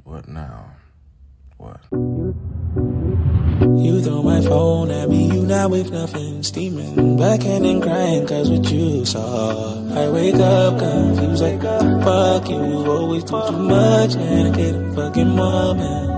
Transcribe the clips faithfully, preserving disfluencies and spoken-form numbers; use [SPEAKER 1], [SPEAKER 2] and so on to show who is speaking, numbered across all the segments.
[SPEAKER 1] What now? What?
[SPEAKER 2] You throw my phone at me, you not with nothing, steaming, backhand and crying cause what you saw. I wake up confused like, fuck you, always do too much and I get a fucking moment.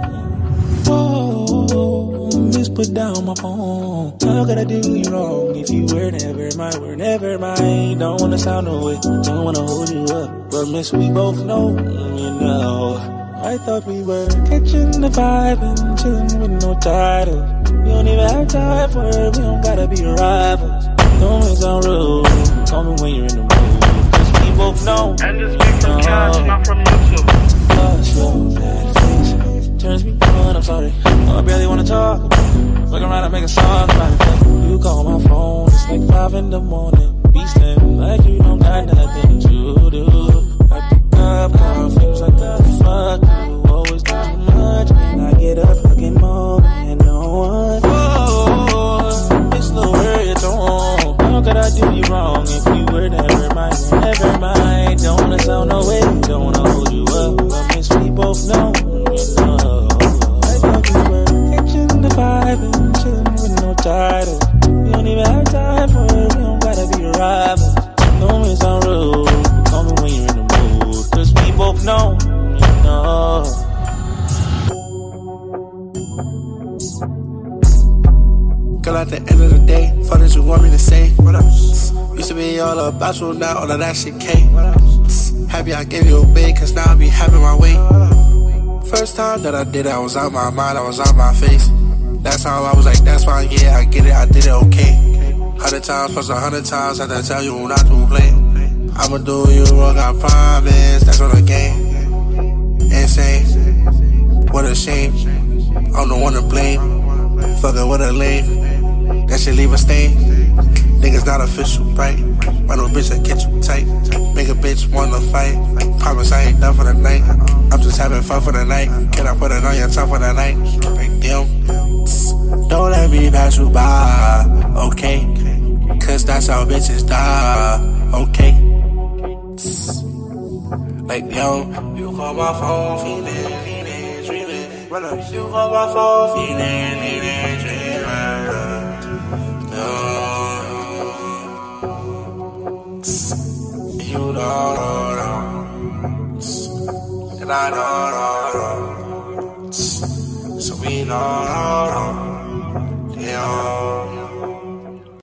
[SPEAKER 2] Whoa, just put down my phone. How could I do you wrong if you were never mine, were never mine? Don't wanna sound no way, don't wanna hold you up, but miss we both know, you know. I thought we were catching the vibe and chilling with no title. We don't even have time for it, we don't gotta be rivals. Don't make some rude, call me when you're in the mood, cause we both know.
[SPEAKER 3] And this beat from Cash, not from YouTube.
[SPEAKER 2] Gosh, your bad face turns me on, I'm sorry. Oh, I barely wanna talk about it. Fuck around and make a song about it. You call my phone, it's like five in the morning. Beastin' like you don't got nothing to do. I pick up, confused like the fuck you always do too much. And I get a fucking moment and no one. Whoa, it's the word it's on. How could I do you wrong if you were never mine, were never mine? Don't wanna sound no way, don't wanna hold you up, but miss we both know, you know. I thought we were catching the vibe and chilling with no title. We don't even have time for it, we don't gotta be rivals. Don't make sound rude, but call me when you're in the mood, cause we both know, you know.
[SPEAKER 4] Girl, at the end of the day, fuck that you want me to say. What else? Used to be all about you, now all of that shit came. Happy I gave you a big, cause now I be having my way. First time that I did it, I was out my mind, I was out my face. That time I was like, that's fine, yeah, I get it, I did it okay. Hundred times plus a hundred times, I had to tell you not to play. I'ma do you wrong, I promise, that's on the game. Insane, what a shame, I'm the one to blame. Fuckin' with a lame, that shit leave a stain. Niggas not official, right? Run a bitch that get you tight. Make a bitch wanna fight. Promise I ain't done for the night. I'm just having fun for the night. Can I put it on your tongue for the night? Like damn. Don't let me pass you by, okay? Cause that's how bitches die, okay? Like yo, you call my phone, feeling, feeling, dreaming. You call my phone, feeling, feeling, dreaming. You don't know, and I don't know, so we don't know.